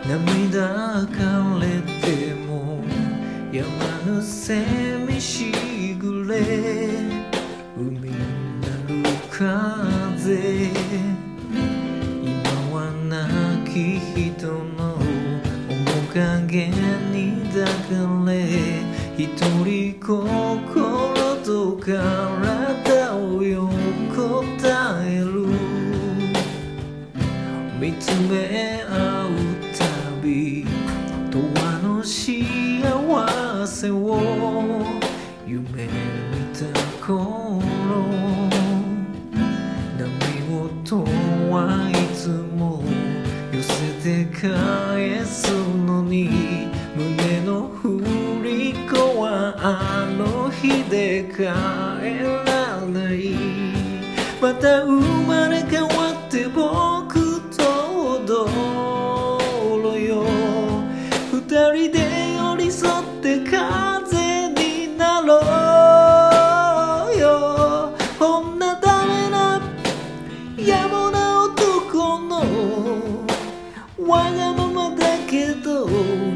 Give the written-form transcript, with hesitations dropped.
涙枯れてもやまぬ蝉しぐれ、海なる風、今は亡き人の面影に抱かれ、一人心と体を横たえる、見つめ合うたび永遠の幸せを夢見た頃、波音はいつも寄せて返すのに、胸の振り子はあの日で帰らない。また生まれ変わって僕と踊ろうよ、二人で寄り添って風になろうよ。女ダメな野暮な男のわがままだけど